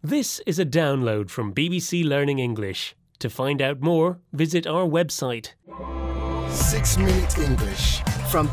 This is a download from BBC Learning English. To find out more, visit our website. 6 Minute English from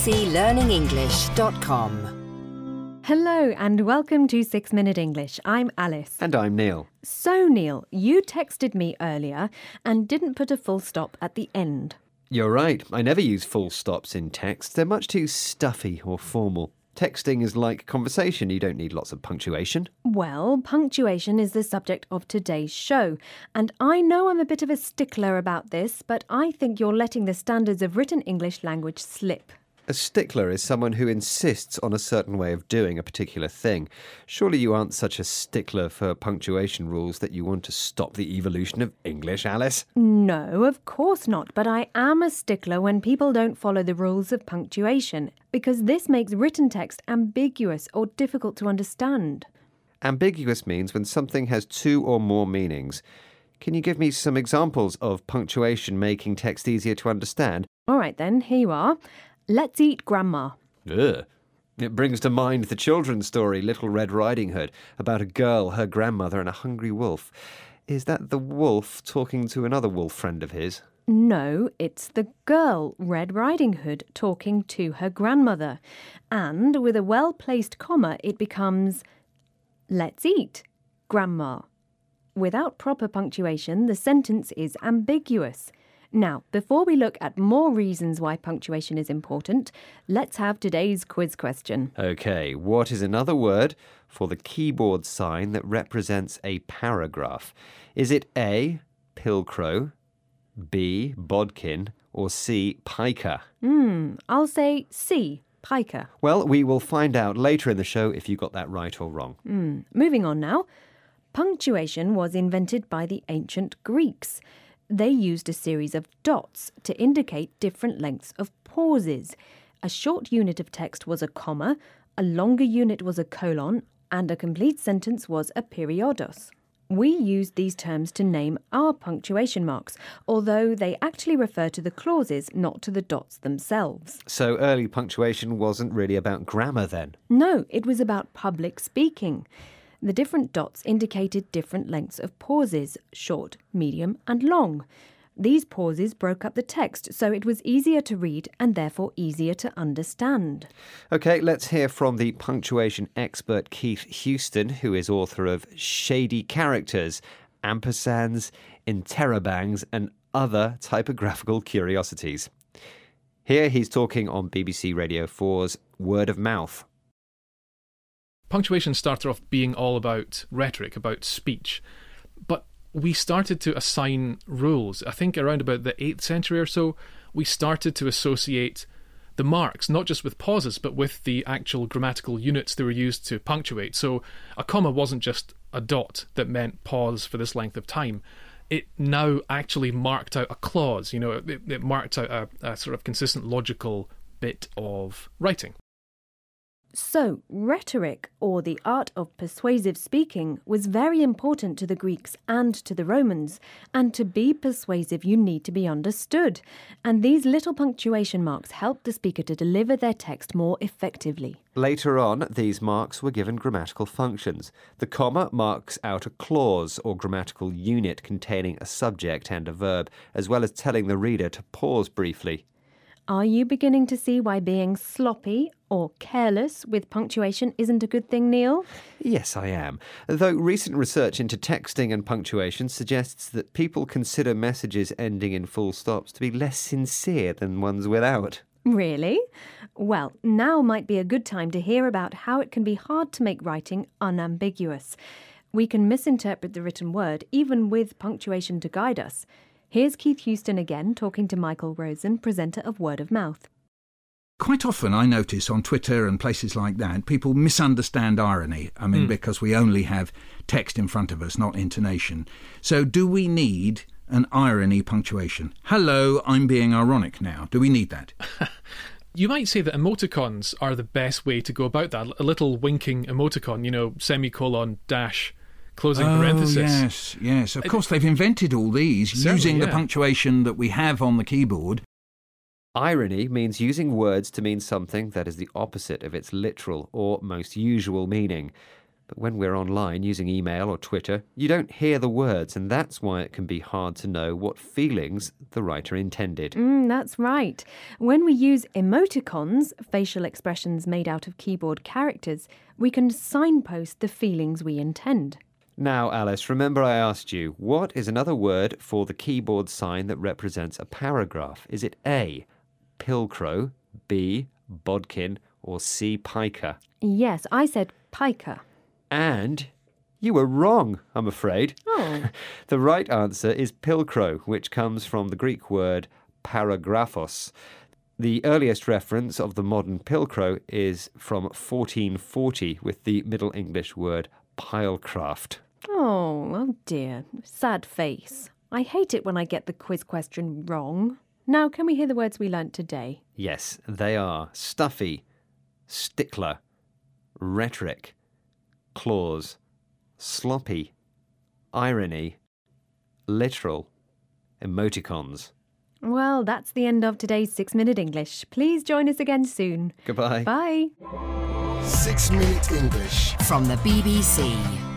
bbclearningenglish.com. Hello and welcome to 6 Minute English. I'm Alice. And I'm Neil. So, Neil, you texted me earlier and didn't put a full stop at the end. You're right. I never use full stops in text. They're much too stuffy or formal. Texting is like conversation. You don't need lots of punctuation. Well, punctuation is the subject of today's show. And I know I'm a bit of a stickler about this, but I think you're letting the standards of written English language slip. A stickler is someone who insists on a certain way of doing a particular thing. Surely you aren't such a stickler for punctuation rules that you want to stop the evolution of English, Alice? No, of course not. But I am a stickler when people don't follow the rules of punctuation, because this makes written text ambiguous or difficult to understand. Ambiguous means when something has two or more meanings. Can you give me some examples of punctuation making text easier to understand? All right then, here you are. Let's eat grandma. Ugh. It brings to mind the children's story Little Red Riding Hood about a girl, her grandmother and a hungry wolf. Is that the wolf talking to another wolf friend of his? No, it's the girl, Red Riding Hood, talking to her grandmother. And with a well-placed comma, it becomes, let's eat, grandma. Without proper punctuation, the sentence is ambiguous. Now, before we look at more reasons why punctuation is important, let's have today's quiz question. OK, what is another word for the keyboard sign that represents a paragraph? Is it A, pilcrow, B, bodkin, or C, piker? I'll say C, piker. Well, we will find out later in the show if you got that right or wrong. Moving on now. Punctuation was invented by the ancient Greeks. They used a series of dots to indicate different lengths of pauses. A short unit of text was a comma, a longer unit was a colon, and a complete sentence was a periodos. We used these terms to name our punctuation marks, although they actually refer to the clauses, not to the dots themselves. So early punctuation wasn't really about grammar then? No, it was about public speaking. The different dots indicated different lengths of pauses, short, medium and long. These pauses broke up the text, so it was easier to read and therefore easier to understand. OK, let's hear from the punctuation expert Keith Houston, who is author of Shady Characters, Ampersands, Interrobangs and Other Typographical Curiosities. Here he's talking on BBC Radio 4's Word of Mouth. Punctuation started off being all about rhetoric, about speech, but we started to assign rules. I think around about the 8th century or so, we started to associate the marks, not just with pauses, but with the actual grammatical units that were used to punctuate. So a comma wasn't just a dot that meant pause for this length of time. It now actually marked out a clause, it marked out a sort of consistent logical bit of writing. So, rhetoric, or the art of persuasive speaking, was very important to the Greeks and to the Romans. And to be persuasive, you need to be understood. And these little punctuation marks help the speaker to deliver their text more effectively. Later on, these marks were given grammatical functions. The comma marks out a clause or grammatical unit containing a subject and a verb, as well as telling the reader to pause briefly. Are you beginning to see why being sloppy or careless with punctuation isn't a good thing, Neil? Yes, I am. Though recent research into texting and punctuation suggests that people consider messages ending in full stops to be less sincere than ones without. Really? Well, now might be a good time to hear about how it can be hard to make writing unambiguous. We can misinterpret the written word even with punctuation to guide us. Here's Keith Houston again talking to Michael Rosen, presenter of Word of Mouth. Quite often I notice on Twitter and places like that, people misunderstand irony. Because we only have text in front of us, not intonation. So do we need an irony punctuation? Hello, I'm being ironic now. Do we need that? You might say that emoticons are the best way to go about that. A little winking emoticon, semicolon, dash, closing parenthesis. Yes. Of course, they've invented all these using the punctuation that we have on the keyboard. Irony means using words to mean something that is the opposite of its literal or most usual meaning. But when we're online using email or Twitter, you don't hear the words, and that's why it can be hard to know what feelings the writer intended. That's right. When we use emoticons, facial expressions made out of keyboard characters, we can signpost the feelings we intend. Now, Alice, remember I asked you, what is another word for the keyboard sign that represents a paragraph? Is it A, pilcrow, B, bodkin, or C, piker? Yes, I said piker. And you were wrong, I'm afraid. Oh. The right answer is pilcrow, which comes from the Greek word paragraphos. The earliest reference of the modern pilcrow is from 1440 with the Middle English word pilecraft. Oh dear. Sad face. I hate it when I get the quiz question wrong. Now, can we hear the words we learnt today? Yes, they are stuffy, stickler, rhetoric, clause, sloppy, irony, literal, emoticons. Well, that's the end of today's 6 Minute English. Please join us again soon. Goodbye. Bye. 6 Minute English. From the BBC.